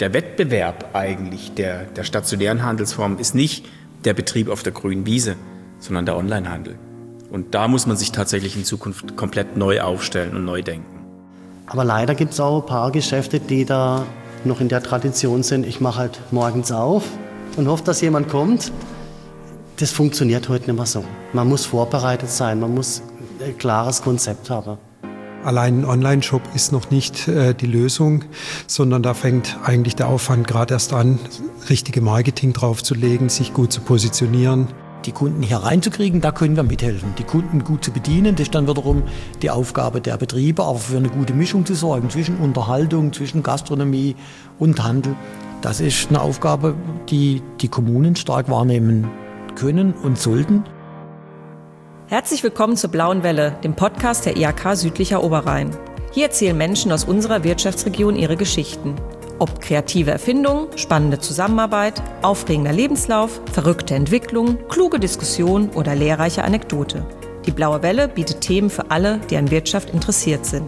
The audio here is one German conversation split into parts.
der Wettbewerb eigentlich der stationären Handelsform ist nicht der Betrieb auf der grünen Wiese, sondern der Onlinehandel. Und da muss man sich tatsächlich in Zukunft komplett neu aufstellen und neu denken. Aber leider gibt es auch ein paar Geschäfte, die da noch in der Tradition sind. Ich mache halt morgens auf und hoffe, dass jemand kommt. Das funktioniert heute nicht mehr so. Man muss vorbereitet sein, man muss ein klares Konzept haben. Allein ein Online-Shop ist noch nicht die Lösung, sondern da fängt eigentlich der Aufwand gerade erst an, richtige Marketing draufzulegen, sich gut zu positionieren. Die Kunden hier reinzukriegen, da können wir mithelfen. Die Kunden gut zu bedienen, das ist dann wiederum die Aufgabe der Betriebe, aber für eine gute Mischung zu sorgen zwischen Unterhaltung, zwischen Gastronomie und Handel. Das ist eine Aufgabe, die die Kommunen stark wahrnehmen können und sollten. Herzlich willkommen zur Blauen Welle, dem Podcast der IHK Südlicher Oberrhein. Hier erzählen Menschen aus unserer Wirtschaftsregion ihre Geschichten. Ob kreative Erfindungen, spannende Zusammenarbeit, aufregender Lebenslauf, verrückte Entwicklung, kluge Diskussion oder lehrreiche Anekdote. Die Blaue Welle bietet Themen für alle, die an Wirtschaft interessiert sind.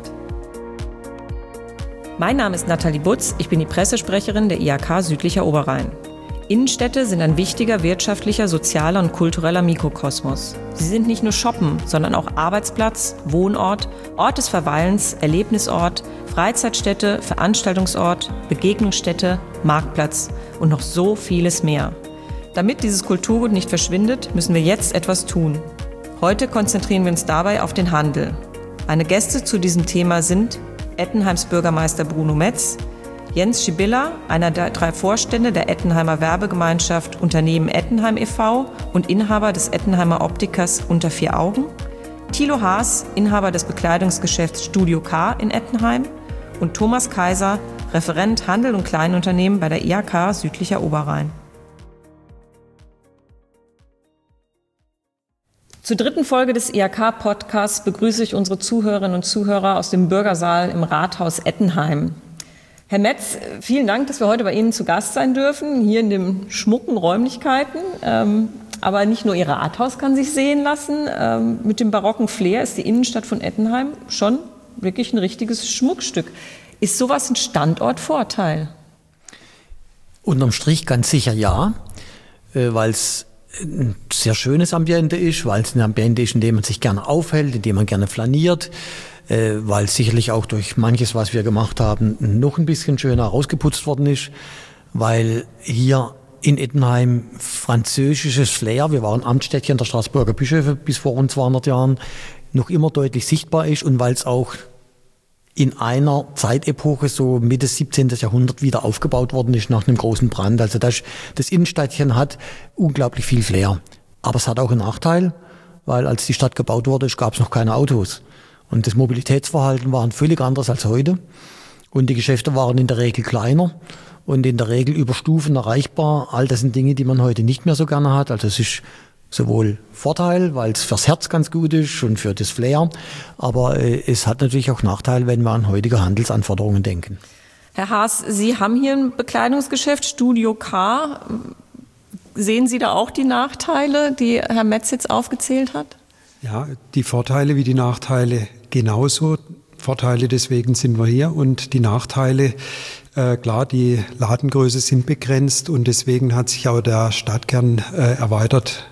Mein Name ist Nathalie Butz, ich bin die Pressesprecherin der IHK Südlicher Oberrhein. Innenstädte sind ein wichtiger wirtschaftlicher, sozialer und kultureller Mikrokosmos. Sie sind nicht nur Shoppen, sondern auch Arbeitsplatz, Wohnort, Ort des Verweilens, Erlebnisort, Freizeitstätte, Veranstaltungsort, Begegnungsstätte, Marktplatz und noch so vieles mehr. Damit dieses Kulturgut nicht verschwindet, müssen wir jetzt etwas tun. Heute konzentrieren wir uns dabei auf den Handel. Meine Gäste zu diesem Thema sind Ettenheims Bürgermeister Bruno Metz, Jens Schibilla, einer der 3 Vorstände der Ettenheimer Werbegemeinschaft Unternehmen Ettenheim e.V. und Inhaber des Ettenheimer Optikers Unter 4 Augen, Thilo Haas, Inhaber des Bekleidungsgeschäfts Studio K in Ettenheim und Thomas Kaiser, Referent Handel und Kleinunternehmen bei der IHK Südlicher Oberrhein. Zur 3. Folge des IHK-Podcasts begrüße ich unsere Zuhörerinnen und Zuhörer aus dem Bürgersaal im Rathaus Ettenheim. Herr Metz, vielen Dank, dass wir heute bei Ihnen zu Gast sein dürfen, hier in den schmucken Räumlichkeiten. Aber nicht nur Ihr Rathaus kann sich sehen lassen. Mit dem barocken Flair ist die Innenstadt von Ettenheim schon wirklich ein richtiges Schmuckstück. Ist sowas ein Standortvorteil? Unterm Strich ganz sicher ja, weil es ein sehr schönes Ambiente ist, weil es ein Ambiente ist, in dem man sich gerne aufhält, in dem man gerne flaniert, weil sicherlich auch durch manches, was wir gemacht haben, noch ein bisschen schöner rausgeputzt worden ist, weil hier in Ettenheim französisches Flair, wir waren Amtsstädtchen der Straßburger Bischöfe bis vor rund 200 Jahren, noch immer deutlich sichtbar ist und weil es auch in einer Zeitepoche, so Mitte 17. Jahrhundert, wieder aufgebaut worden ist nach einem großen Brand. Also das Innenstädtchen hat unglaublich viel Flair. Aber es hat auch einen Nachteil, weil als die Stadt gebaut wurde, gab es noch keine Autos. Und das Mobilitätsverhalten war ein völlig anderes als heute. Und die Geschäfte waren in der Regel kleiner und in der Regel über Stufen erreichbar. All das sind Dinge, die man heute nicht mehr so gerne hat. Also es ist sowohl Vorteil, weil es fürs Herz ganz gut ist und für das Flair. Aber es hat natürlich auch Nachteil, wenn wir an heutige Handelsanforderungen denken. Herr Haas, Sie haben hier ein Bekleidungsgeschäft, Studio K. Sehen Sie da auch die Nachteile, die Herr Metz jetzt aufgezählt hat? Ja, die Vorteile wie die Nachteile genauso. Vorteile, deswegen sind wir hier, und die Nachteile, klar, die Ladengröße sind begrenzt und deswegen hat sich auch der Stadtkern erweitert,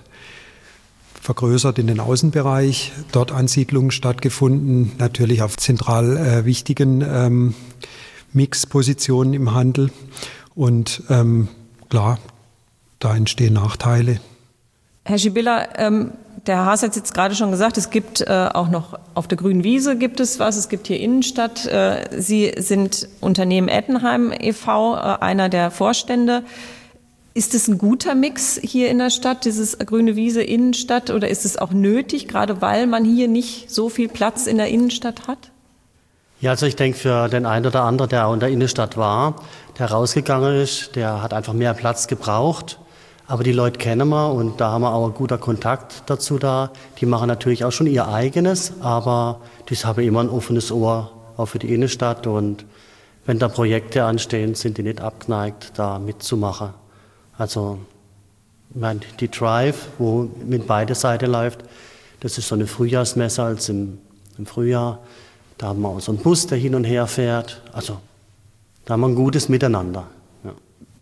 vergrößert in den Außenbereich, dort Ansiedlungen stattgefunden, natürlich auf zentral wichtigen Mixpositionen im Handel und klar, da entstehen Nachteile. Herr Schibilla, der Herr Haas hat jetzt gerade schon gesagt, es gibt auch noch auf der grünen Wiese gibt es was, es gibt hier Innenstadt. Sie sind Unternehmen Ettenheim e.V., einer der Vorstände. Ist es ein guter Mix hier in der Stadt, dieses grüne Wiese Innenstadt, oder ist es auch nötig, gerade weil man hier nicht so viel Platz in der Innenstadt hat? Ja, also ich denke, für den einen oder anderen, der auch in der Innenstadt war, der rausgegangen ist, der hat einfach mehr Platz gebraucht. Aber die Leute kennen wir und da haben wir auch einen guten Kontakt dazu da. Die machen natürlich auch schon ihr eigenes, aber die haben immer ein offenes Ohr auch für die Innenstadt. Und wenn da Projekte anstehen, sind die nicht abgeneigt, da mitzumachen. Also ich meine, die Drive, wo mit beide Seiten läuft, das ist so eine Frühjahrsmesse als im Frühjahr. Da haben wir auch so einen Bus, der hin und her fährt. Also da haben wir ein gutes Miteinander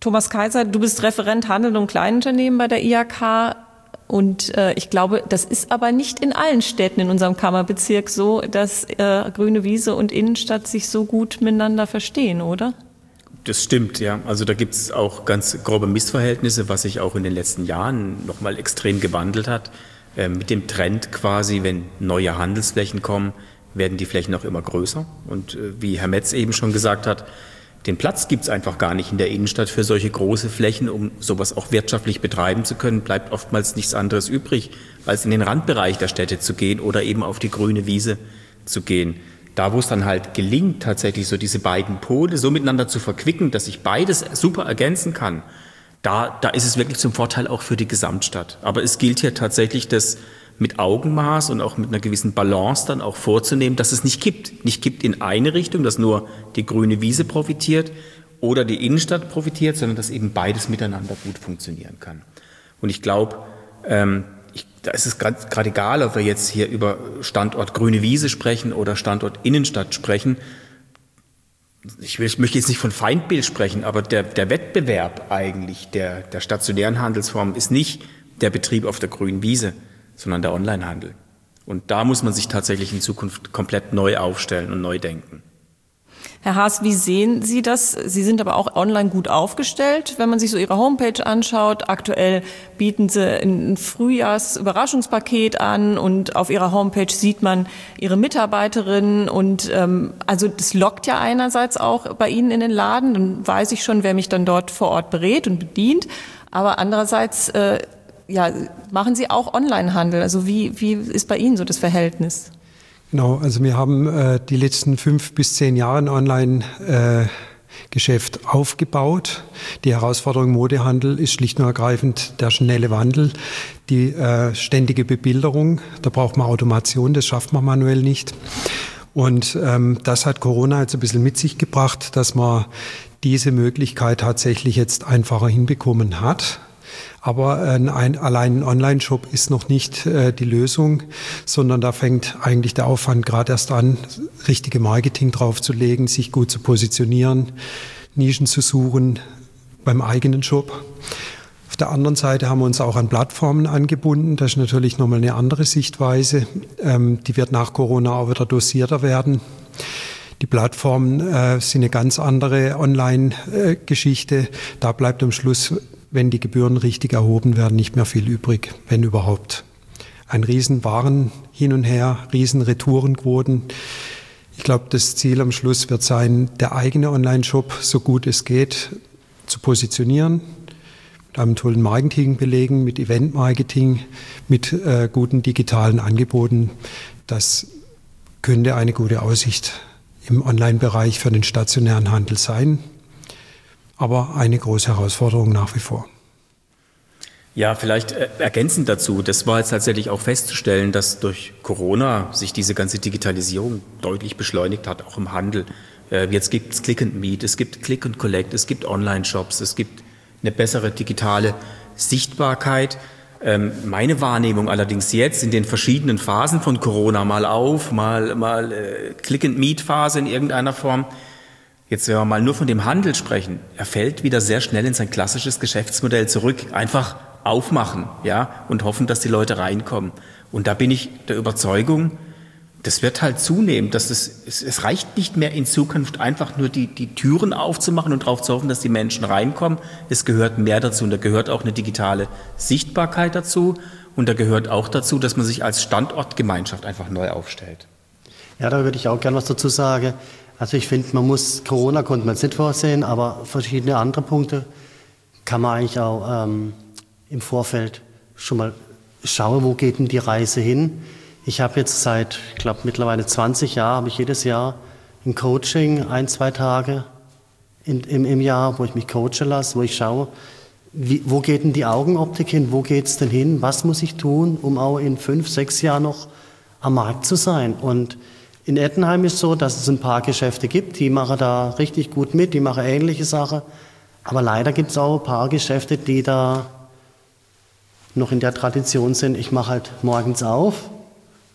Thomas Kaiser, du bist Referent Handel und Kleinunternehmen bei der IHK. Und ich glaube, das ist aber nicht in allen Städten in unserem Kammerbezirk so, dass Grüne Wiese und Innenstadt sich so gut miteinander verstehen, oder? Das stimmt, ja. Also da gibt es auch ganz grobe Missverhältnisse, was sich auch in den letzten Jahren nochmal extrem gewandelt hat. Mit dem Trend quasi, wenn neue Handelsflächen kommen, werden die Flächen auch immer größer. Und wie Herr Metz eben schon gesagt hat, den Platz gibt es einfach gar nicht in der Innenstadt für solche große Flächen, um sowas auch wirtschaftlich betreiben zu können. Bleibt oftmals nichts anderes übrig, als in den Randbereich der Städte zu gehen oder eben auf die grüne Wiese zu gehen. Da, wo es dann halt gelingt, tatsächlich so diese beiden Pole so miteinander zu verquicken, dass sich beides super ergänzen kann, da ist es wirklich zum Vorteil auch für die Gesamtstadt. Aber es gilt hier tatsächlich, das mit Augenmaß und auch mit einer gewissen Balance dann auch vorzunehmen, dass es nicht kippt. Nicht kippt in eine Richtung, dass nur die grüne Wiese profitiert oder die Innenstadt profitiert, sondern dass eben beides miteinander gut funktionieren kann. Und ich glaube, da ist es gerade egal, ob wir jetzt hier über Standort grüne Wiese sprechen oder Standort Innenstadt sprechen. Ich möchte jetzt nicht von Feindbild sprechen, aber der Wettbewerb eigentlich der stationären Handelsformen ist nicht der Betrieb auf der grünen Wiese, sondern der Onlinehandel. Und da muss man sich tatsächlich in Zukunft komplett neu aufstellen und neu denken. Herr Haas, wie sehen Sie das? Sie sind aber auch online gut aufgestellt, wenn man sich so Ihre Homepage anschaut. Aktuell bieten Sie ein Frühjahrsüberraschungspaket an und auf Ihrer Homepage sieht man Ihre Mitarbeiterinnen und also das lockt ja einerseits auch bei Ihnen in den Laden. Dann weiß ich schon, wer mich dann dort vor Ort berät und bedient. Aber andererseits machen Sie auch Onlinehandel. Also wie ist bei Ihnen so das Verhältnis? Genau, also wir haben die letzten 5 bis 10 Jahre ein Online-Geschäft aufgebaut. Die Herausforderung im Modehandel ist schlicht und ergreifend der schnelle Wandel, die ständige Bebilderung. Da braucht man Automation, das schafft man manuell nicht. Und das hat Corona jetzt ein bisschen mit sich gebracht, dass man diese Möglichkeit tatsächlich jetzt einfacher hinbekommen hat. Aber allein ein Online-Shop ist noch nicht die Lösung, sondern da fängt eigentlich der Aufwand gerade erst an, richtige Marketing draufzulegen, sich gut zu positionieren, Nischen zu suchen beim eigenen Shop. Auf der anderen Seite haben wir uns auch an Plattformen angebunden. Das ist natürlich nochmal eine andere Sichtweise. Die wird nach Corona auch wieder dosierter werden. Die Plattformen sind eine ganz andere Online-Geschichte. Da bleibt am Schluss, wenn die Gebühren richtig erhoben werden, nicht mehr viel übrig, wenn überhaupt. Ein riesen Waren hin und her, riesen Retourenquoten. Ich glaube, das Ziel am Schluss wird sein, der eigene Online-Shop, so gut es geht, zu positionieren, mit einem tollen Marketing belegen, mit Event-Marketing, mit guten digitalen Angeboten. Das könnte eine gute Aussicht im Online-Bereich für den stationären Handel sein. Aber eine große Herausforderung nach wie vor. Ja, vielleicht ergänzend dazu, das war jetzt tatsächlich auch festzustellen, dass durch Corona sich diese ganze Digitalisierung deutlich beschleunigt hat, auch im Handel. Jetzt gibt es Click and Meet, es gibt Click and Collect, es gibt Online-Shops, es gibt eine bessere digitale Sichtbarkeit. Meine Wahrnehmung allerdings jetzt in den verschiedenen Phasen von Corona, mal Click and Meet Phase in irgendeiner Form. Jetzt, wenn wir mal nur von dem Handel sprechen, er fällt wieder sehr schnell in sein klassisches Geschäftsmodell zurück. Einfach aufmachen, ja, und hoffen, dass die Leute reinkommen. Und da bin ich der Überzeugung, das wird halt zunehmen, dass es reicht nicht mehr in Zukunft einfach nur die Türen aufzumachen und darauf zu hoffen, dass die Menschen reinkommen. Es gehört mehr dazu und da gehört auch eine digitale Sichtbarkeit dazu und da gehört auch dazu, dass man sich als Standortgemeinschaft einfach neu aufstellt. Ja, da würde ich auch gerne was dazu sagen. Also ich finde, Corona konnte man jetzt nicht vorsehen, aber verschiedene andere Punkte kann man eigentlich auch im Vorfeld schon mal schauen, wo geht denn die Reise hin. Ich habe jetzt seit, ich glaube mittlerweile 20 Jahren, habe ich jedes Jahr ein Coaching, 1-2 Tage im Jahr, wo ich mich coachen lasse, wo ich schaue, wo geht denn die Augenoptik hin, wo geht es denn hin, was muss ich tun, um auch in 5-6 Jahren noch am Markt zu sein. Und in Ettenheim ist es so, dass es ein paar Geschäfte gibt, die machen da richtig gut mit, die machen ähnliche Sachen. Aber leider gibt es auch ein paar Geschäfte, die da noch in der Tradition sind, ich mache halt morgens auf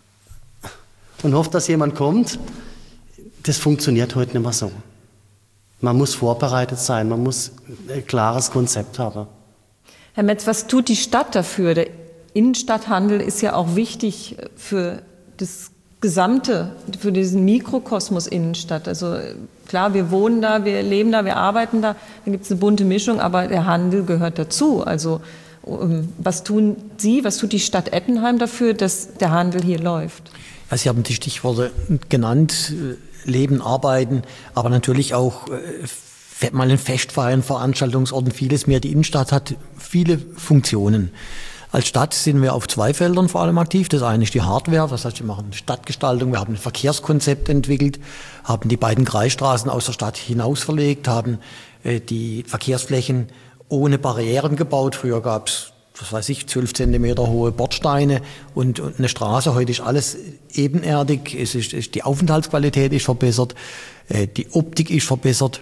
und hoffe, dass jemand kommt. Das funktioniert heute nicht mehr so. Man muss vorbereitet sein, man muss ein klares Konzept haben. Herr Metz, was tut die Stadt dafür? Der Innenstadthandel ist ja auch wichtig für das Gesamte, für diesen Mikrokosmos Innenstadt. Also klar, wir wohnen da, wir leben da, wir arbeiten da, da gibt es eine bunte Mischung, aber der Handel gehört dazu. Also was tun Sie, was tut die Stadt Ettenheim dafür, dass der Handel hier läuft? Ja, Sie haben die Stichworte genannt, Leben, Arbeiten, aber natürlich auch mal ein Festfeiern, Veranstaltungsorten, vieles mehr. Die Innenstadt hat viele Funktionen. Als Stadt sind wir auf 2 Feldern vor allem aktiv. Das eine ist die Hardware, das heißt, wir machen Stadtgestaltung, wir haben ein Verkehrskonzept entwickelt, haben die beiden Kreisstraßen aus der Stadt hinaus verlegt, haben die Verkehrsflächen ohne Barrieren gebaut. Früher gab es, 12 Zentimeter hohe Bordsteine und eine Straße. Heute ist alles ebenerdig. Die Aufenthaltsqualität ist verbessert, die Optik ist verbessert.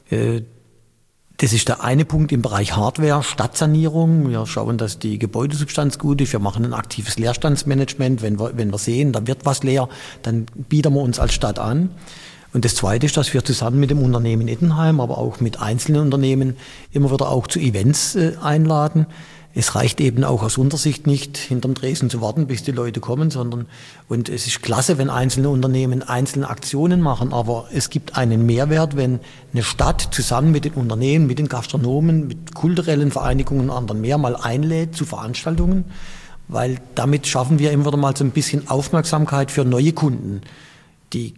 Das ist der eine Punkt im Bereich Hardware, Stadtsanierung. Wir schauen, dass die Gebäudesubstanz gut ist. Wir machen ein aktives Leerstandsmanagement. Wenn wir sehen, da wird was leer, dann bieten wir uns als Stadt an. Und das Zweite ist, dass wir zusammen mit dem Unternehmen Ettenheim, aber auch mit einzelnen Unternehmen immer wieder auch zu Events einladen. Es reicht eben auch aus unserer Sicht nicht, hinterm Tresen zu warten, bis die Leute kommen, und es ist klasse, wenn einzelne Unternehmen einzelne Aktionen machen, aber es gibt einen Mehrwert, wenn eine Stadt zusammen mit den Unternehmen, mit den Gastronomen, mit kulturellen Vereinigungen und anderen mehr mal einlädt zu Veranstaltungen, weil damit schaffen wir immer wieder mal so ein bisschen Aufmerksamkeit für neue Kunden, die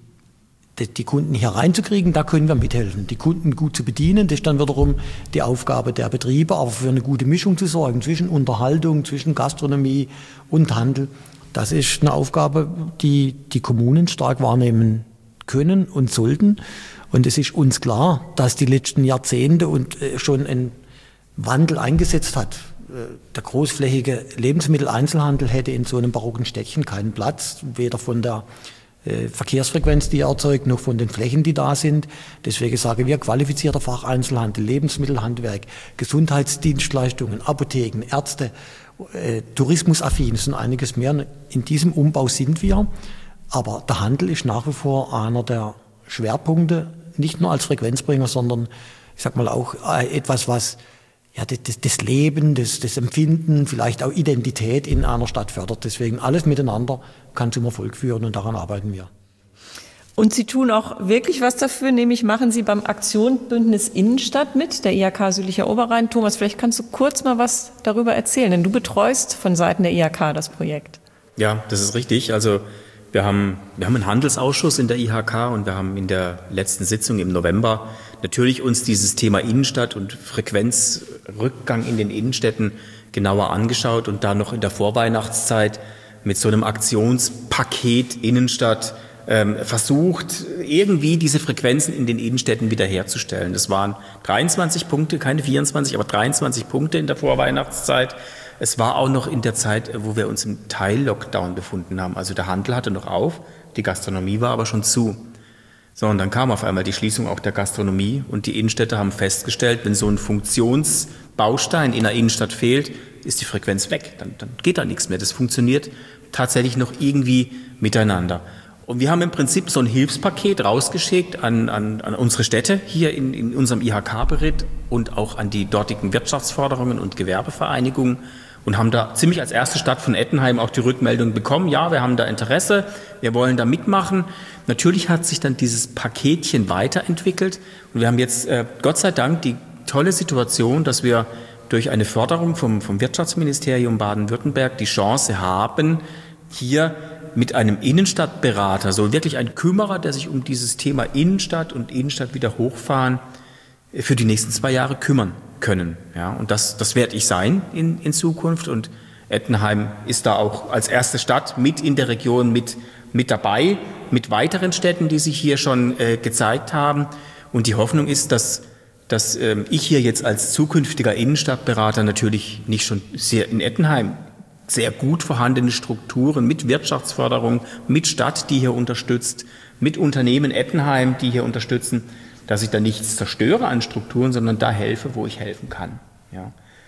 Kunden hier reinzukriegen, da können wir mithelfen. Die Kunden gut zu bedienen, das ist dann wiederum die Aufgabe der Betriebe, aber für eine gute Mischung zu sorgen zwischen Unterhaltung, zwischen Gastronomie und Handel. Das ist eine Aufgabe, die die Kommunen stark wahrnehmen können und sollten. Und es ist uns klar, dass die letzten Jahrzehnte und schon ein Wandel eingesetzt hat. Der großflächige Lebensmitteleinzelhandel hätte in so einem barocken Städtchen keinen Platz, weder von der Verkehrsfrequenz, die er erzeugt, noch von den Flächen, die da sind. Deswegen sagen wir, qualifizierter Facheinzelhandel, Lebensmittelhandwerk, Gesundheitsdienstleistungen, Apotheken, Ärzte, tourismusaffin, ist und einiges mehr. In diesem Umbau sind wir. Aber der Handel ist nach wie vor einer der Schwerpunkte, nicht nur als Frequenzbringer, sondern ich sag mal auch etwas, was das Leben, das Empfinden, vielleicht auch Identität in einer Stadt fördert. Deswegen alles miteinander kann zum Erfolg führen und daran arbeiten wir. Und Sie tun auch wirklich was dafür, nämlich machen Sie beim Aktionsbündnis Innenstadt mit, der IHK Südlicher Oberrhein. Thomas, vielleicht kannst du kurz mal was darüber erzählen, denn du betreust von Seiten der IHK das Projekt. Ja, das ist richtig. Also wir haben einen Handelsausschuss in der IHK und wir haben in der letzten Sitzung im November natürlich uns dieses Thema Innenstadt und Frequenzrückgang in den Innenstädten genauer angeschaut und da noch in der Vorweihnachtszeit mit so einem Aktionspaket Innenstadt versucht, irgendwie diese Frequenzen in den Innenstädten wiederherzustellen. Das waren 23 Punkte, keine 24, aber 23 Punkte in der Vorweihnachtszeit. Es war auch noch in der Zeit, wo wir uns im Teil-Lockdown befunden haben. Also der Handel hatte noch auf, die Gastronomie war aber schon zu. So, und dann kam auf einmal die Schließung auch der Gastronomie und die Innenstädte haben festgestellt, wenn so ein Funktionsbaustein in der Innenstadt fehlt, ist die Frequenz weg. Dann geht da nichts mehr. Das funktioniert tatsächlich noch irgendwie miteinander. Und wir haben im Prinzip so ein Hilfspaket rausgeschickt an unsere Städte hier in unserem IHK-Bericht und auch an die dortigen Wirtschaftsförderungen und Gewerbevereinigungen und haben da ziemlich als erste Stadt von Ettenheim auch die Rückmeldung bekommen, ja, wir haben da Interesse, wir wollen da mitmachen. Natürlich hat sich dann dieses Paketchen weiterentwickelt und wir haben jetzt Gott sei Dank die tolle Situation, dass wir durch eine Förderung vom Wirtschaftsministerium Baden-Württemberg die Chance haben, hier mit einem Innenstadtberater, so wirklich ein Kümmerer, der sich um dieses Thema Innenstadt und Innenstadt wieder hochfahren, für die nächsten 2 Jahre kümmern können. Ja, und das werde ich sein in Zukunft. Und Ettenheim ist da auch als erste Stadt mit in der Region mit dabei, mit weiteren Städten, die sich hier schon gezeigt haben. Und die Hoffnung ist, dass ich hier jetzt als zukünftiger Innenstadtberater natürlich nicht schon sehr in Ettenheim sehr gut vorhandene Strukturen mit Wirtschaftsförderung, mit Stadt, die hier unterstützt, mit Unternehmen Ettenheim, die hier unterstützen, dass ich da nichts zerstöre an Strukturen, sondern da helfe, wo ich helfen kann.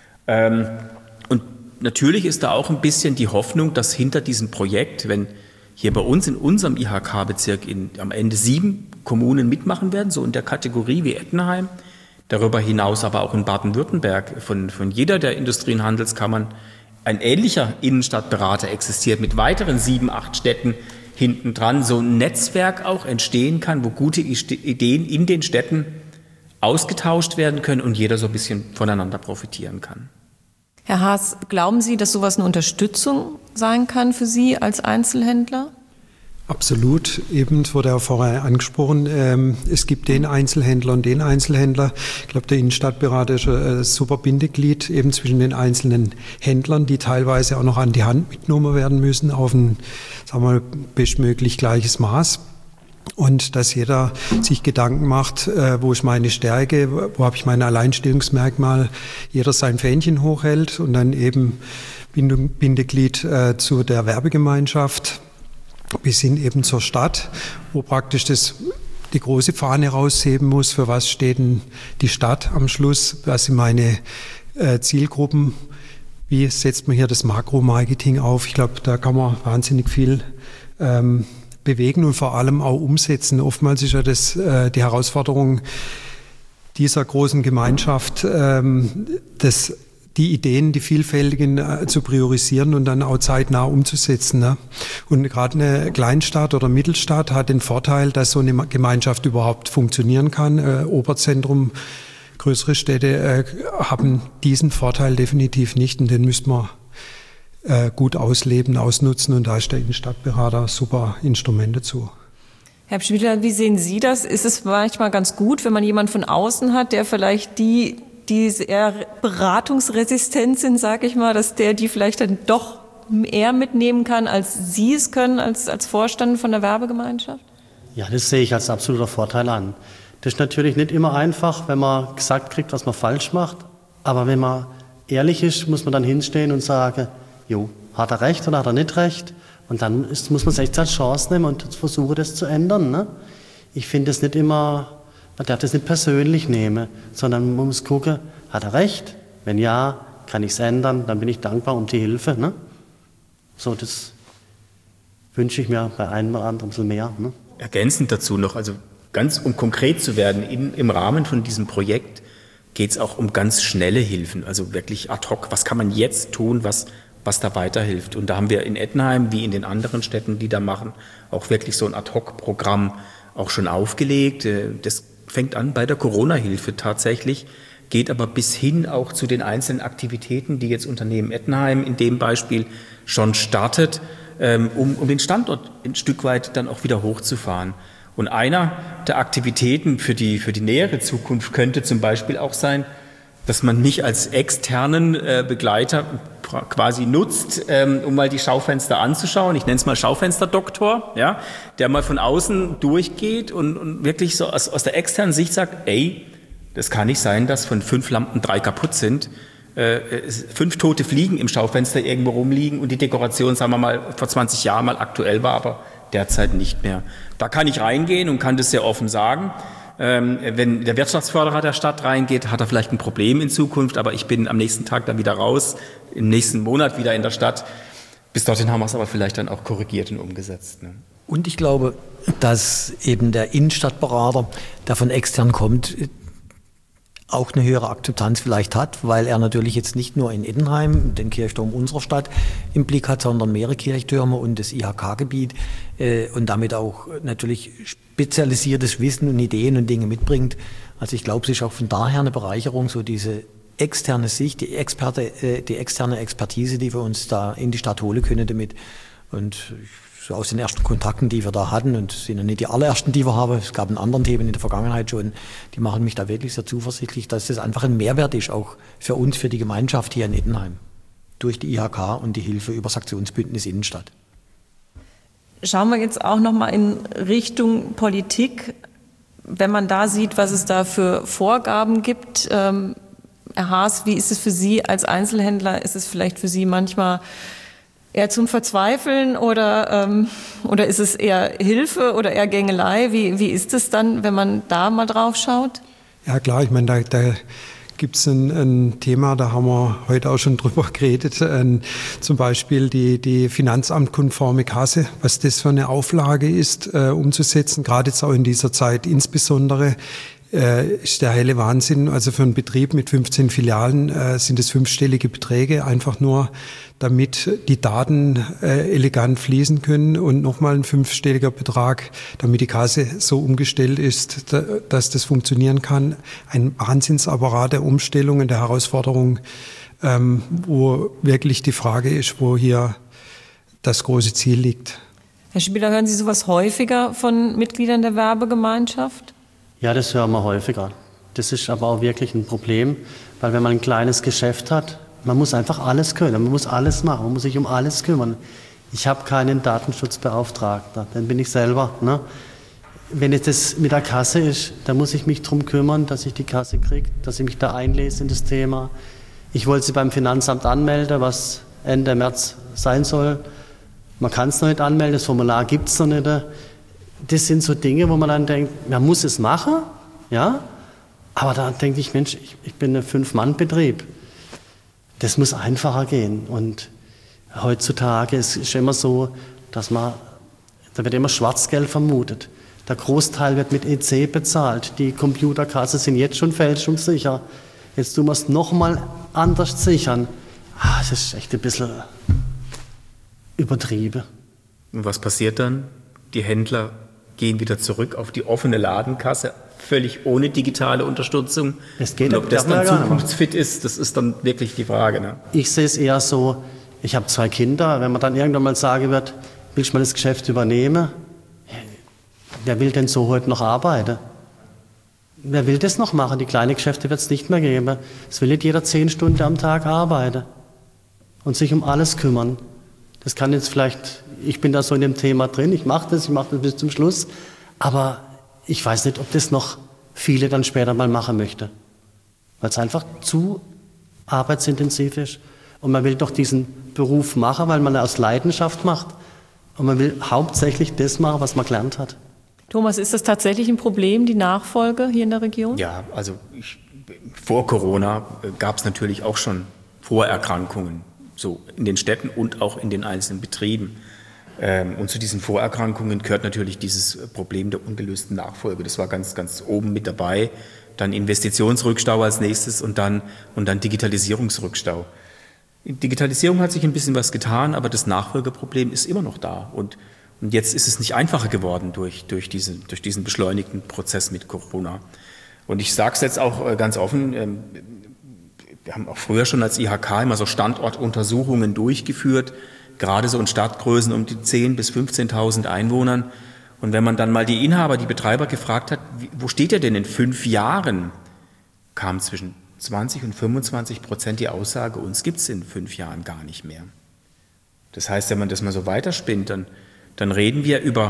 Ja. Und natürlich ist da auch ein bisschen die Hoffnung, dass hinter diesem Projekt, wenn hier bei uns in unserem IHK-Bezirk am Ende 7 Kommunen mitmachen werden, so in der Kategorie wie Ettenheim. Darüber hinaus aber auch in Baden-Württemberg von jeder der Industrie- und Handelskammern ein ähnlicher Innenstadtberater existiert mit weiteren 7, 8 Städten hinten dran, so ein Netzwerk auch entstehen kann, wo gute Ideen in den Städten ausgetauscht werden können und jeder so ein bisschen voneinander profitieren kann. Herr Haas, glauben Sie, dass sowas eine Unterstützung sein kann für Sie als Einzelhändler? Absolut. Eben wurde ja vorher angesprochen, es gibt den Einzelhändler und den Einzelhändler. Ich glaube, der Innenstadtberater ist ein super Bindeglied eben zwischen den einzelnen Händlern, die teilweise auch noch an die Hand mitgenommen werden müssen auf ein, sagen wir mal, bestmöglich gleiches Maß. Und dass jeder sich Gedanken macht, wo ist meine Stärke, wo habe ich meine Alleinstellungsmerkmale, jeder sein Fähnchen hochhält und dann eben Bindeglied zu der Werbegemeinschaft bis hin eben zur Stadt, wo praktisch die große Fahne rausheben muss, für was steht denn die Stadt am Schluss, was sind meine Zielgruppen, wie setzt man hier das Makromarketing auf. Ich glaube, da kann man wahnsinnig viel bewegen und vor allem auch umsetzen. Oftmals ist ja die Herausforderung dieser großen Gemeinschaft, die Ideen, die vielfältigen zu priorisieren und dann auch zeitnah umzusetzen. Ne? Und gerade eine Kleinstadt oder Mittelstadt hat den Vorteil, dass so eine Gemeinschaft überhaupt funktionieren kann. Oberzentrum, größere Städte haben diesen Vorteil definitiv nicht und den müsste man gut ausleben, ausnutzen und da ist der Innenstadtberater super Instrument dazu. Herr Schmiedler, wie sehen Sie das? Ist es manchmal ganz gut, wenn man jemanden von außen hat, der vielleicht die eher beratungsresistent sind, sage ich mal, dass die vielleicht dann doch eher mitnehmen kann, als Sie es können als Vorstand von der Werbegemeinschaft? Ja, das sehe ich als absoluter Vorteil an. Das ist natürlich nicht immer einfach, wenn man gesagt kriegt, was man falsch macht. Aber wenn man ehrlich ist, muss man dann hinstehen und sagen, jo, hat er recht oder hat er nicht recht? Und dann muss man es echt als Chance nehmen und versuchen, das zu ändern. Ne? Ich finde es nicht immer, man darf das nicht persönlich nehmen, sondern man muss gucken, hat er recht? Wenn ja, kann ich es ändern, dann bin ich dankbar um die Hilfe. Ne? So, das wünsche ich mir bei einem oder anderen ein bisschen mehr. Ne? Ergänzend dazu noch, also ganz um konkret zu werden, im Rahmen von diesem Projekt geht es auch um ganz schnelle Hilfen, also wirklich ad hoc, was kann man jetzt tun, was da weiterhilft. Und da haben wir in Ettenheim, wie in den anderen Städten, die da machen, auch wirklich so ein Ad-Hoc-Programm auch schon aufgelegt. Das fängt an bei der Corona-Hilfe tatsächlich, geht aber bis hin auch zu den einzelnen Aktivitäten, die jetzt Unternehmen Ettenheim in dem Beispiel schon startet, um den Standort ein Stück weit dann auch wieder hochzufahren. Und einer der Aktivitäten für die nähere Zukunft könnte zum Beispiel auch sein, dass man mich als externen Begleiter quasi nutzt, um mal die Schaufenster anzuschauen. Ich nenne es mal Schaufensterdoktor, ja, der mal von außen durchgeht und wirklich so aus der externen Sicht sagt, ey, das kann nicht sein, dass von 5 Lampen 3 kaputt sind, 5 tote Fliegen im Schaufenster irgendwo rumliegen und die Dekoration, sagen wir mal, vor 20 Jahren mal aktuell war, aber derzeit nicht mehr. Da kann ich reingehen und kann das sehr offen sagen. Wenn der Wirtschaftsförderer der Stadt reingeht, hat er vielleicht ein Problem in Zukunft, aber ich bin am nächsten Tag dann wieder raus, im nächsten Monat wieder in der Stadt. Bis dorthin haben wir es aber vielleicht dann auch korrigiert und umgesetzt. Ne? Und ich glaube, dass eben der Innenstadtberater, der von extern kommt, auch eine höhere Akzeptanz vielleicht hat, weil er natürlich jetzt nicht nur in Ettenheim den Kirchturm unserer Stadt im Blick hat, sondern mehrere Kirchtürme und das IHK-Gebiet und damit auch natürlich spezialisiertes Wissen und Ideen und Dinge mitbringt. Also ich glaube, es ist auch von daher eine Bereicherung, so diese externe Sicht, die externe Expertise, die wir uns da in die Stadt holen können damit. Und so aus den ersten Kontakten, die wir da hatten, und es sind ja nicht die allerersten, die wir haben, es gab in anderen Themen in der Vergangenheit schon, die machen mich da wirklich sehr zuversichtlich, dass das einfach ein Mehrwert ist, auch für uns, für die Gemeinschaft hier in Ettenheim, durch die IHK und die Hilfe über das Aktionsbündnis Innenstadt. Schauen wir jetzt auch nochmal in Richtung Politik, wenn man da sieht, was es da für Vorgaben gibt. Herr Haas, wie ist es für Sie als Einzelhändler? Ist es vielleicht für Sie manchmal eher zum Verzweifeln oder ist es eher Hilfe oder eher Gängelei? Wie ist es dann, wenn man da mal drauf schaut? Ja klar, ich meine, da gibt es ein Thema, da haben wir heute auch schon drüber geredet, zum Beispiel die finanzamtkonforme Kasse, was das für eine Auflage ist, umzusetzen, gerade jetzt auch in dieser Zeit insbesondere. Ist der helle Wahnsinn. Also für einen Betrieb mit 15 Filialen sind es 5-stellige Beträge, einfach nur damit die Daten elegant fließen können und nochmal ein 5-stelliger Betrag, damit die Kasse so umgestellt ist, dass das funktionieren kann. Ein Wahnsinnsapparat der Umstellungen, der Herausforderungen, wo wirklich die Frage ist, wo hier das große Ziel liegt. Herr Spieler, hören Sie sowas häufiger von Mitgliedern der Werbegemeinschaft? Ja, das hören wir häufiger. Das ist aber auch wirklich ein Problem, weil wenn man ein kleines Geschäft hat, man muss einfach alles können, man muss alles machen, man muss sich um alles kümmern. Ich habe keinen Datenschutzbeauftragten, dann bin ich selber. Ne? Wenn es das mit der Kasse ist, dann muss ich mich darum kümmern, dass ich die Kasse kriege, dass ich mich da einlese in das Thema. Ich wollte sie beim Finanzamt anmelden, was Ende März sein soll. Man kann es noch nicht anmelden, das Formular gibt es noch nicht. Das sind so Dinge, wo man dann denkt, man muss es machen, ja, aber da denke ich, Mensch, ich bin ein 5-Mann-Betrieb. Das muss einfacher gehen. Und heutzutage ist es immer so, dass da wird immer Schwarzgeld vermutet. Der Großteil wird mit EC bezahlt. Die Computerkassen sind jetzt schon fälschungssicher. Jetzt tun wir es nochmal anders sichern. Das ist echt ein bisschen übertrieben. Und was passiert dann? Die Händler gehen wieder zurück auf die offene Ladenkasse, völlig ohne digitale Unterstützung. Es geht, und ob das dann zukunftsfit ist, das ist dann wirklich die Frage. Ne? Ich sehe es eher so, ich habe 2 Kinder, wenn man dann irgendwann mal sagen wird, willst du mal das Geschäft übernehmen? Wer will denn so heute noch arbeiten? Wer will das noch machen? Die kleinen Geschäfte wird es nicht mehr geben. Es will nicht jeder 10 Stunden am Tag arbeiten und sich um alles kümmern. Das kann jetzt vielleicht, ich bin da so in dem Thema drin, ich mache das bis zum Schluss, aber ich weiß nicht, ob das noch viele dann später mal machen möchten, weil es einfach zu arbeitsintensiv ist und man will doch diesen Beruf machen, weil man ihn aus Leidenschaft macht und man will hauptsächlich das machen, was man gelernt hat. Thomas, ist das tatsächlich ein Problem, die Nachfolge hier in der Region? Ja, also vor Corona gab es natürlich auch schon Vorerkrankungen. So in den Städten und auch in den einzelnen Betrieben. Und zu diesen Vorerkrankungen gehört natürlich dieses Problem der ungelösten Nachfolge. Das war ganz, ganz oben mit dabei. Dann Investitionsrückstau als nächstes und dann Digitalisierungsrückstau. In Digitalisierung hat sich ein bisschen was getan, aber das Nachfolgeproblem ist immer noch da. Und jetzt ist es nicht einfacher geworden durch diesen beschleunigten Prozess mit Corona. Und ich sage es jetzt auch ganz offen, wir haben auch früher schon als IHK immer so Standortuntersuchungen durchgeführt, gerade so in Stadtgrößen um die 10.000 bis 15.000 Einwohnern. Und wenn man dann mal die Inhaber, die Betreiber gefragt hat, wo steht ihr denn in 5 Jahren, kam zwischen 20% und 25% die Aussage, uns gibt es in 5 Jahren gar nicht mehr. Das heißt, wenn man das mal so weiterspinnt, dann reden wir über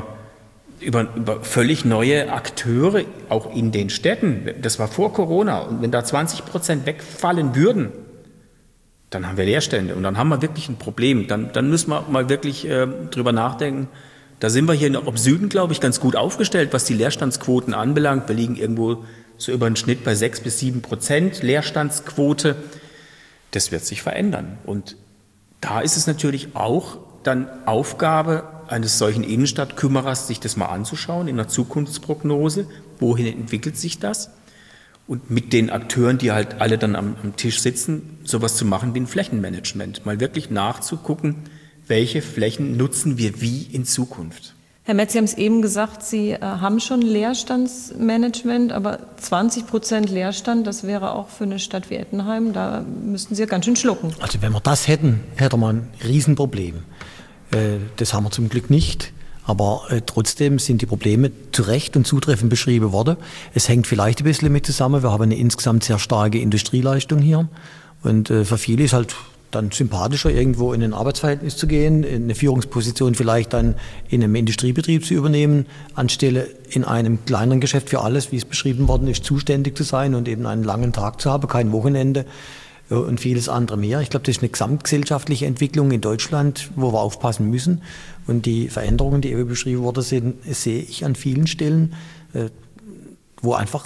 völlig neue Akteure, auch in den Städten. Das war vor Corona. Und wenn da 20% wegfallen würden, dann haben wir Leerstände. Und dann haben wir wirklich ein Problem. Dann müssen wir mal wirklich drüber nachdenken. Da sind wir hier im Süden, glaube ich, ganz gut aufgestellt, was die Leerstandsquoten anbelangt. Wir liegen irgendwo so über den Schnitt bei 6 bis 7% Leerstandsquote. Das wird sich verändern. Und da ist es natürlich auch dann Aufgabe eines solchen Innenstadtkümmerers, sich das mal anzuschauen in einer Zukunftsprognose. Wohin entwickelt sich das? Und mit den Akteuren, die halt alle dann am Tisch sitzen, sowas zu machen wie ein Flächenmanagement. Mal wirklich nachzugucken, welche Flächen nutzen wir wie in Zukunft. Herr Metz, Sie haben es eben gesagt, Sie haben schon Leerstandsmanagement, aber 20% Leerstand, das wäre auch für eine Stadt wie Ettenheim, da müssten Sie ja ganz schön schlucken. Also wenn wir das hätten, hätte man ein Riesenproblem. Das haben wir zum Glück nicht, aber trotzdem sind die Probleme zu Recht und zutreffend beschrieben worden. Es hängt vielleicht ein bisschen mit zusammen, wir haben eine insgesamt sehr starke Industrieleistung hier und für viele ist halt dann sympathischer, irgendwo in ein Arbeitsverhältnis zu gehen, eine Führungsposition vielleicht dann in einem Industriebetrieb zu übernehmen, anstelle in einem kleineren Geschäft für alles, wie es beschrieben worden ist, zuständig zu sein und eben einen langen Tag zu haben, kein Wochenende und vieles andere mehr. Ich glaube, das ist eine gesamtgesellschaftliche Entwicklung in Deutschland, wo wir aufpassen müssen. Und die Veränderungen, die eben beschrieben worden sind, sehe ich an vielen Stellen, wo einfach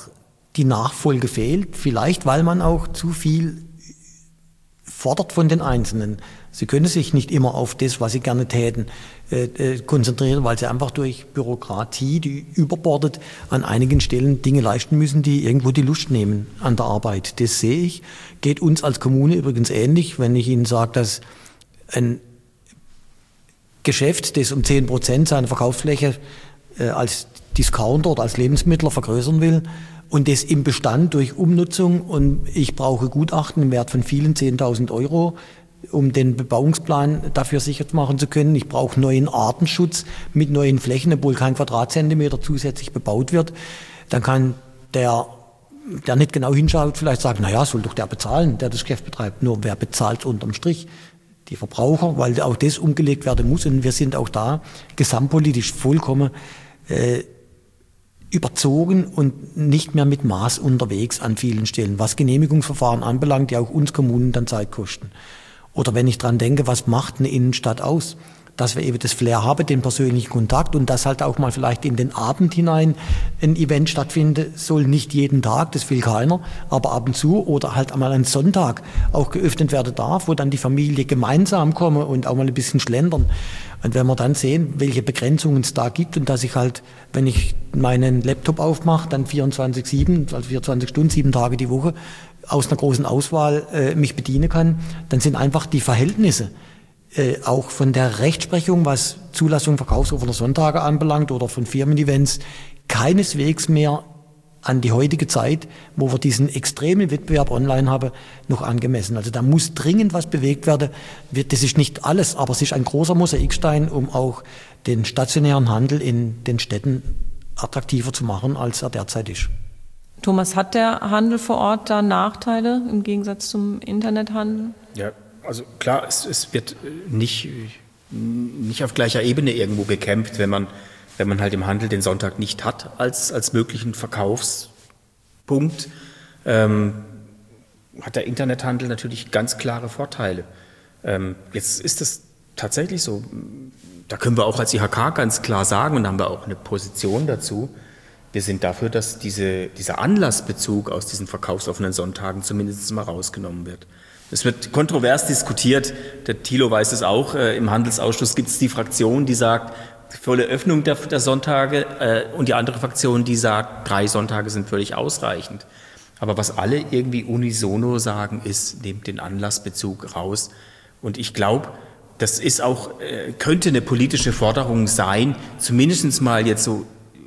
die Nachfolge fehlt, vielleicht weil man auch zu viel fordert von den Einzelnen. Sie können sich nicht immer auf das, was sie gerne täten, konzentrieren, weil sie einfach durch Bürokratie, die überbordet, an einigen Stellen Dinge leisten müssen, die irgendwo die Lust nehmen an der Arbeit. Das sehe ich. Geht uns als Kommune übrigens ähnlich, wenn ich Ihnen sage, dass ein Geschäft, das um 10% seine Verkaufsfläche als Discounter oder als Lebensmittler vergrößern will und das im Bestand durch Umnutzung, und ich brauche Gutachten im Wert von vielen 10.000 Euro, um den Bebauungsplan dafür sicher machen zu können. Ich brauche neuen Artenschutz mit neuen Flächen, obwohl kein Quadratzentimeter zusätzlich bebaut wird. Dann kann der nicht genau hinschaut, vielleicht sagen, naja, soll doch der bezahlen, der das Geschäft betreibt. Nur wer bezahlt unterm Strich? Die Verbraucher, weil auch das umgelegt werden muss. Und wir sind auch da gesamtpolitisch vollkommen überzogen und nicht mehr mit Maß unterwegs an vielen Stellen, was Genehmigungsverfahren anbelangt, die auch uns Kommunen dann Zeit kosten. Oder wenn ich dran denke, was macht eine Innenstadt aus? Dass wir eben das Flair haben, den persönlichen Kontakt, und dass halt auch mal vielleicht in den Abend hinein ein Event stattfinden soll, nicht jeden Tag, das will keiner, aber ab und zu, oder halt einmal ein Sonntag auch geöffnet werden darf, wo dann die Familie gemeinsam komme und auch mal ein bisschen schlendern. Und wenn wir dann sehen, welche Begrenzungen es da gibt und dass ich halt, wenn ich meinen Laptop aufmache, dann 24/7, also 24 Stunden, 7 Tage die Woche, aus einer großen Auswahl mich bedienen kann, dann sind einfach die Verhältnisse auch von der Rechtsprechung, was Zulassung, verkaufsoffener Sonntage anbelangt oder von Firmen-Events, keineswegs mehr an die heutige Zeit, wo wir diesen extremen Wettbewerb online haben, noch angemessen. Also da muss dringend was bewegt werden. Das ist nicht alles, aber es ist ein großer Mosaikstein, um auch den stationären Handel in den Städten attraktiver zu machen, als er derzeit ist. Thomas, hat der Handel vor Ort da Nachteile im Gegensatz zum Internethandel? Ja, also klar, es wird nicht auf gleicher Ebene irgendwo gekämpft, wenn man halt im Handel den Sonntag nicht hat als möglichen Verkaufspunkt, hat der Internethandel natürlich ganz klare Vorteile. Jetzt ist es tatsächlich so, da können wir auch als IHK ganz klar sagen, und da haben wir auch eine Position dazu, wir sind dafür, dass dieser Anlassbezug aus diesen verkaufsoffenen Sonntagen zumindest mal rausgenommen wird. Es wird kontrovers diskutiert, der Thilo weiß es auch, im Handelsausschuss gibt es die Fraktion, die sagt, volle Öffnung der Sonntage, und die andere Fraktion, die sagt, 3 Sonntage sind völlig ausreichend. Aber was alle irgendwie unisono sagen, ist, nehmt den Anlassbezug raus. Und ich glaube, das ist auch, könnte eine politische Forderung sein, zumindest mal jetzt so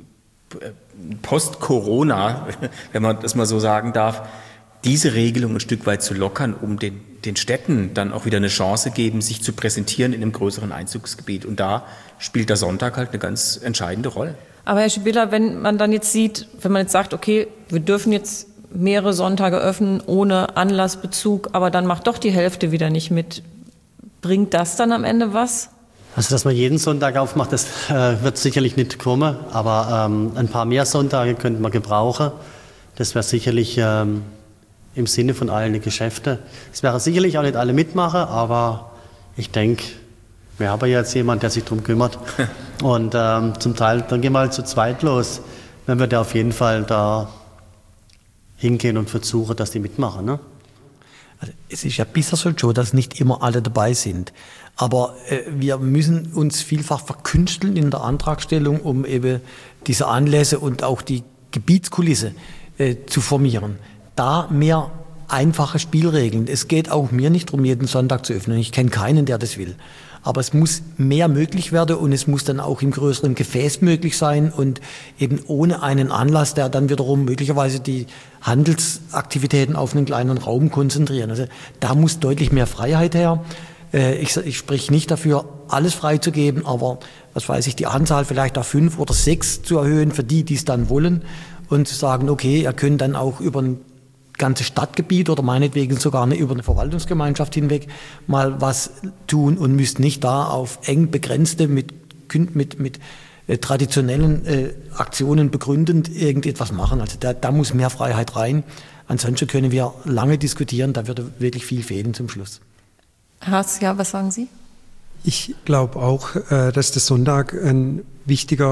post-Corona, wenn man das mal so sagen darf, diese Regelung ein Stück weit zu lockern, um den Städten dann auch wieder eine Chance geben, sich zu präsentieren in einem größeren Einzugsgebiet. Und da spielt der Sonntag halt eine ganz entscheidende Rolle. Aber Herr Schibilla, wenn man dann jetzt sieht, wenn man jetzt sagt, okay, wir dürfen jetzt mehrere Sonntage öffnen ohne Anlassbezug, aber dann macht doch die Hälfte wieder nicht mit, bringt das dann am Ende was? Also, dass man jeden Sonntag aufmacht, das wird sicherlich nicht kommen, aber ein paar mehr Sonntage könnte man gebrauchen. Das wäre sicherlich im Sinne von allen Geschäften. Es wäre sicherlich auch nicht alle mitmachen, aber ich denke, wir haben ja jetzt jemanden, der sich darum kümmert. Und zum Teil, dann gehen wir halt zu zweit los, wenn wir da auf jeden Fall da hingehen und versuchen, dass die mitmachen. Ne? Also es ist ja bisher so, dass nicht immer alle dabei sind. Aber wir müssen uns vielfach verkünsteln in der Antragstellung, um eben diese Anlässe und auch die Gebietskulisse zu formieren. Da mehr einfache Spielregeln. Es geht auch mir nicht darum, jeden Sonntag zu öffnen. Ich kenne keinen, der das will. Aber es muss mehr möglich werden und es muss dann auch im größeren Gefäß möglich sein und eben ohne einen Anlass, der dann wiederum möglicherweise die Handelsaktivitäten auf einen kleinen Raum konzentrieren. Also da muss deutlich mehr Freiheit her. Ich spreche nicht dafür, alles freizugeben, aber was weiß ich, die Anzahl vielleicht auf 5 oder 6 zu erhöhen für die es dann wollen und zu sagen, okay, ihr könnt dann auch über ein ganzes Stadtgebiet oder meinetwegen sogar über eine Verwaltungsgemeinschaft hinweg mal was tun und müsst nicht da auf eng begrenzte, mit traditionellen Aktionen begründend irgendetwas machen. Also da muss mehr Freiheit rein. Ansonsten können wir lange diskutieren, da würde wirklich viel fehlen zum Schluss. Haas, ja, was sagen Sie? Ich glaube auch, dass der Sonntag ein wichtiger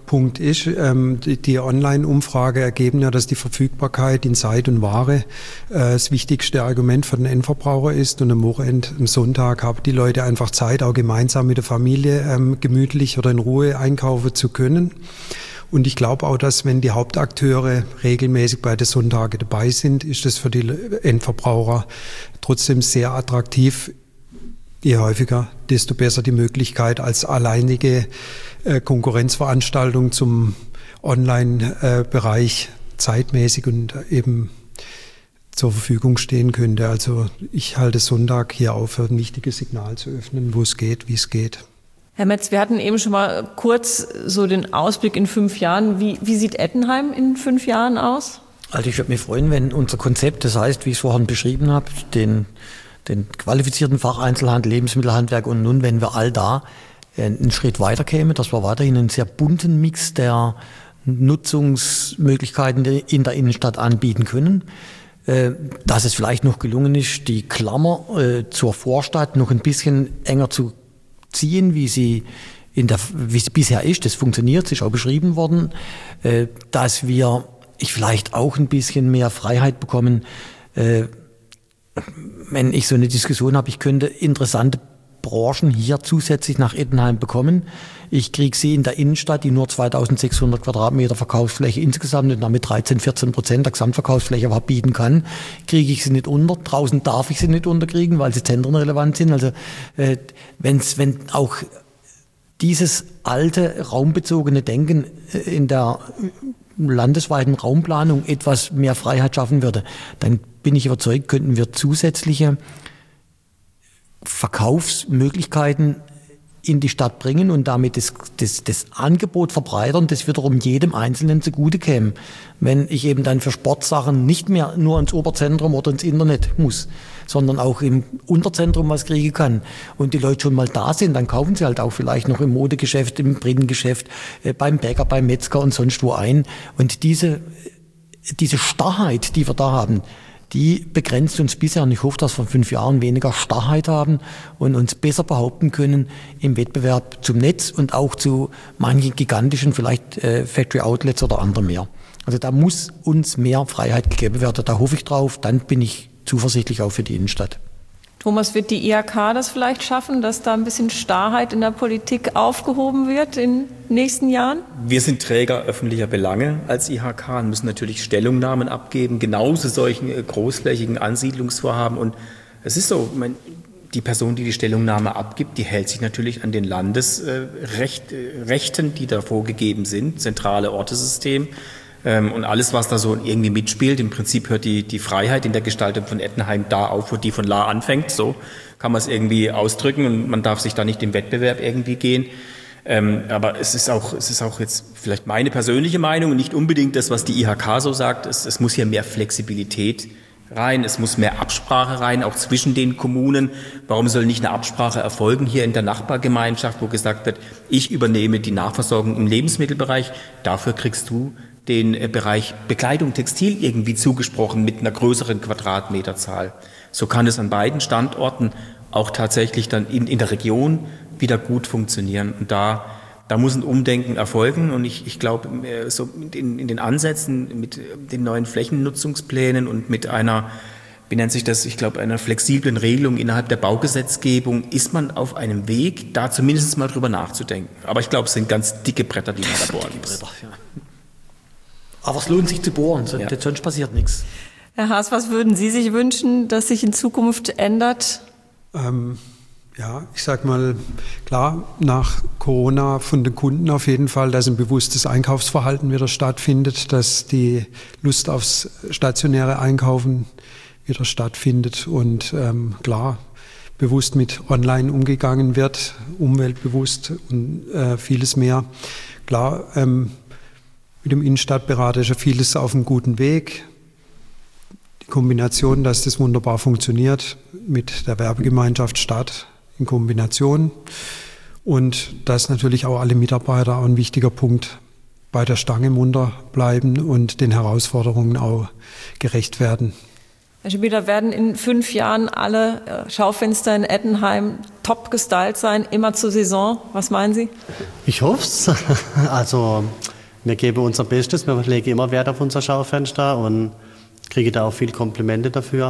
Punkt ist, die Online-Umfrage ergeben ja, dass die Verfügbarkeit in Zeit und Ware das wichtigste Argument für den Endverbraucher ist. Und am Wochenende, am Sonntag haben die Leute einfach Zeit, auch gemeinsam mit der Familie gemütlich oder in Ruhe einkaufen zu können. Und ich glaube auch, dass wenn die Hauptakteure regelmäßig bei den Sonntagen dabei sind, ist das für die Endverbraucher trotzdem sehr attraktiv. Je häufiger, desto besser die Möglichkeit, als alleinige Konkurrenzveranstaltung zum Online-Bereich zeitmäßig und eben zur Verfügung stehen könnte. Also ich halte Sonntag hier auf, für ein wichtiges Signal zu öffnen, wo es geht, wie es geht. Herr Metz, wir hatten eben schon mal kurz so den Ausblick in 5 Jahren. Wie sieht Ettenheim in 5 Jahren aus? Also ich würde mich freuen, wenn unser Konzept, das heißt, wie ich es vorhin beschrieben habe, den qualifizierten Facheinzelhandel, Lebensmittelhandwerk und nun, wenn wir all da einen Schritt weiter kämen, dass wir weiterhin einen sehr bunten Mix der Nutzungsmöglichkeiten in der Innenstadt anbieten können, dass es vielleicht noch gelungen ist, die Klammer zur Vorstadt noch ein bisschen enger zu ziehen, wie sie bisher ist. Das funktioniert, es ist auch beschrieben worden, dass ich vielleicht auch ein bisschen mehr Freiheit bekommen, wenn ich so eine Diskussion habe, ich könnte interessante Branchen hier zusätzlich nach Ettenheim bekommen. Ich kriege sie in der Innenstadt, die nur 2600 Quadratmeter Verkaufsfläche insgesamt und damit 13-14% der Gesamtverkaufsfläche bieten kann, kriege ich sie nicht unter. Draußen darf ich sie nicht unterkriegen, weil sie zentrenrelevant sind. Also wenn auch dieses alte raumbezogene Denken in der landesweiten Raumplanung etwas mehr Freiheit schaffen würde, dann bin ich überzeugt, könnten wir zusätzliche Verkaufsmöglichkeiten in die Stadt bringen und damit das Angebot verbreitern, das wiederum jedem Einzelnen zugute käme. Wenn ich eben dann für Sportsachen nicht mehr nur ins Oberzentrum oder ins Internet muss, sondern auch im Unterzentrum was kriegen kann und die Leute schon mal da sind, dann kaufen sie halt auch vielleicht noch im Modegeschäft, im Brillengeschäft, beim Bäcker, beim Metzger und sonst wo ein. Und diese Starrheit, die wir da haben, die begrenzt uns bisher und ich hoffe, dass wir in 5 Jahren weniger Starrheit haben und uns besser behaupten können im Wettbewerb zum Netz und auch zu manchen gigantischen, vielleicht Factory Outlets oder anderem mehr. Also da muss uns mehr Freiheit gegeben werden, da hoffe ich drauf, dann bin ich zuversichtlich auch für die Innenstadt. Thomas, wird die IHK das vielleicht schaffen, dass da ein bisschen Starrheit in der Politik aufgehoben wird in den nächsten Jahren? Wir sind Träger öffentlicher Belange als IHK und müssen natürlich Stellungnahmen abgeben, genauso solchen großflächigen Ansiedlungsvorhaben. Und es ist so, die Person, die die Stellungnahme abgibt, die hält sich natürlich an den Landesrechten, die da vorgegeben sind, zentrale Ortesystem. Und alles, was da so irgendwie mitspielt, im Prinzip hört die Freiheit in der Gestaltung von Ettenheim da auf, wo die von La anfängt. So kann man es irgendwie ausdrücken und man darf sich da nicht im Wettbewerb irgendwie gehen. Aber es ist auch jetzt vielleicht meine persönliche Meinung und nicht unbedingt das, was die IHK so sagt. Es muss hier mehr Flexibilität rein, es muss mehr Absprache rein, auch zwischen den Kommunen. Warum soll nicht eine Absprache erfolgen hier in der Nachbargemeinschaft, wo gesagt wird, ich übernehme die Nachversorgung im Lebensmittelbereich, dafür kriegst du den Bereich Bekleidung, Textil irgendwie zugesprochen mit einer größeren Quadratmeterzahl. So kann es an beiden Standorten auch tatsächlich dann in der Region wieder gut funktionieren. Und da muss ein Umdenken erfolgen. Und ich glaube, so in den Ansätzen mit den neuen Flächennutzungsplänen und mit einer, wie nennt sich das, ich glaube, einer flexiblen Regelung innerhalb der Baugesetzgebung ist man auf einem Weg, da zumindest mal drüber nachzudenken. Aber ich glaube, es sind ganz dicke Bretter, die man da bohren muss. Aber es lohnt sich zu bohren, sonst passiert nichts. Herr Haas, was würden Sie sich wünschen, dass sich in Zukunft ändert? Ich sag mal, klar, nach Corona von den Kunden auf jeden Fall, dass ein bewusstes Einkaufsverhalten wieder stattfindet, dass die Lust aufs stationäre Einkaufen wieder stattfindet und klar, bewusst mit Online umgegangen wird, umweltbewusst und vieles mehr. Klar, mit dem Innenstadtberater ist ja vieles auf einem guten Weg. Die Kombination, dass das wunderbar funktioniert mit der Werbegemeinschaft Stadt in Kombination und dass natürlich auch alle Mitarbeiter auch ein wichtiger Punkt bei der Stange munter bleiben und den Herausforderungen auch gerecht werden. Herr Schibida, werden in 5 Jahren alle Schaufenster in Ettenheim top gestylt sein, immer zur Saison? Was meinen Sie? Ich hoffe es. Also wir geben unser Bestes, wir legen immer Wert auf unser Schaufenster und kriegen da auch viel Komplimente dafür.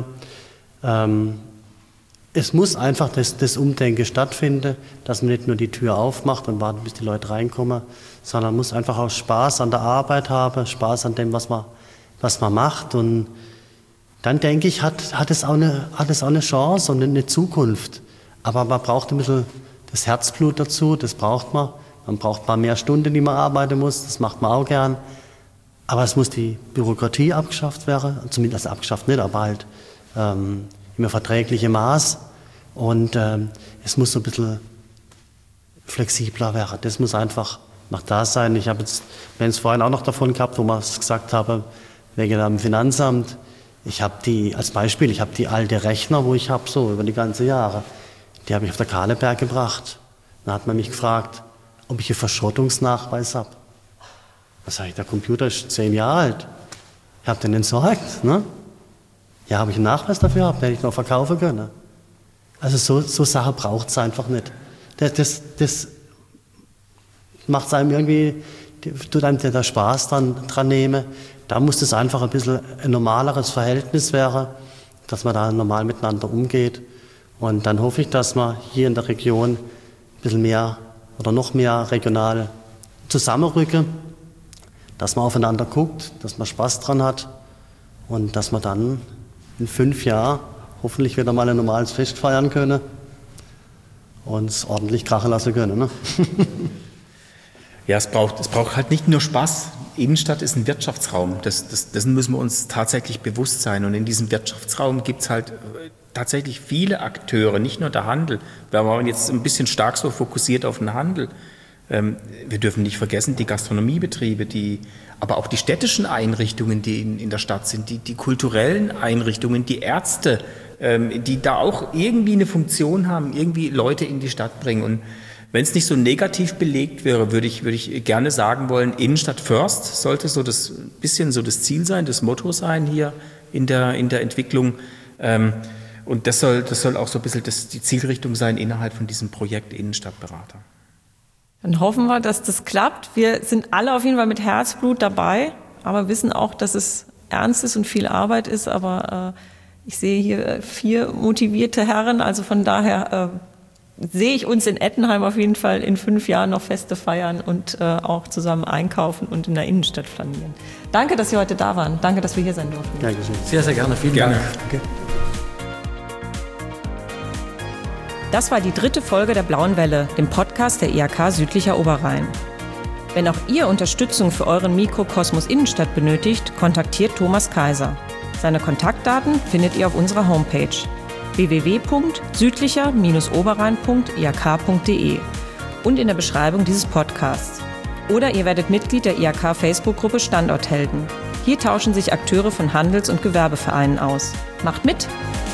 Es muss einfach das Umdenken stattfinden, dass man nicht nur die Tür aufmacht und wartet, bis die Leute reinkommen, sondern man muss einfach auch Spaß an der Arbeit haben, Spaß an dem, was man macht. Und dann denke ich, hat es auch eine Chance und eine Zukunft. Aber man braucht ein bisschen das Herzblut dazu, das braucht man. Man braucht ein paar mehr Stunden, die man arbeiten muss, das macht man auch gern. Aber es muss die Bürokratie abgeschafft werden, zumindest abgeschafft nicht, aber halt im verträglichen Maß. Und es muss so ein bisschen flexibler werden. Das muss einfach noch da sein. Wir haben es vorhin auch noch davon gehabt, wo wir es gesagt haben, wegen dem Finanzamt. Ich habe die alte Rechner, wo ich habe, so über die ganzen Jahre, die habe ich auf der Kahleberg gebracht. Dann hat man mich gefragt, ob ich einen Verschrottungsnachweis habe. Da sage ich, der Computer ist 10 Jahre alt. Ich habe den entsorgt. Ne? Ja, habe ich einen Nachweis dafür gehabt, hätte ich noch verkaufen können. Also so Sachen braucht es einfach nicht. Das macht es einem irgendwie, tut einem der Spaß dran nehmen. Da muss das einfach ein bisschen ein normaleres Verhältnis werden, dass man da normal miteinander umgeht. Und dann hoffe ich, dass wir hier in der Region ein bisschen mehr oder noch mehr regional zusammenrücken, dass man aufeinander guckt, dass man Spaß dran hat und dass man dann in 5 Jahren hoffentlich wieder mal ein normales Fest feiern können und es ordentlich krachen lassen können. Ne? Ja, es braucht halt nicht nur Spaß. Innenstadt ist ein Wirtschaftsraum. Dessen müssen wir uns tatsächlich bewusst sein. Und in diesem Wirtschaftsraum gibt es halt tatsächlich viele Akteure, nicht nur der Handel. Wir waren jetzt ein bisschen stark so fokussiert auf den Handel. Wir dürfen nicht vergessen, die Gastronomiebetriebe, aber auch die städtischen Einrichtungen, die in der Stadt sind, die kulturellen Einrichtungen, die Ärzte, die da auch irgendwie eine Funktion haben, irgendwie Leute in die Stadt bringen. Und wenn es nicht so negativ belegt wäre, würde ich gerne sagen wollen, Innenstadt first sollte so das Ziel sein, das Motto sein hier in der Entwicklung. Und das soll auch so ein bisschen die Zielrichtung sein innerhalb von diesem Projekt Innenstadtberater. Dann hoffen wir, dass das klappt. Wir sind alle auf jeden Fall mit Herzblut dabei, aber wissen auch, dass es ernst ist und viel Arbeit ist. Aber ich sehe hier 4 motivierte Herren, also von daher sehe ich uns in Ettenheim auf jeden Fall in 5 Jahren noch Feste feiern und auch zusammen einkaufen und in der Innenstadt flanieren. Danke, dass Sie heute da waren. Danke, dass wir hier sein durften. Danke Sehr, sehr gerne. Vielen Dank. Okay. Das war die 3. Folge der Blauen Welle, dem Podcast der IHK Südlicher Oberrhein. Wenn auch ihr Unterstützung für euren Mikrokosmos Innenstadt benötigt, kontaktiert Thomas Kaiser. Seine Kontaktdaten findet ihr auf unserer Homepage www.südlicher-oberrhein.ihk.de und in der Beschreibung dieses Podcasts. Oder ihr werdet Mitglied der IHK Facebook-Gruppe Standorthelden. Hier tauschen sich Akteure von Handels- und Gewerbevereinen aus. Macht mit!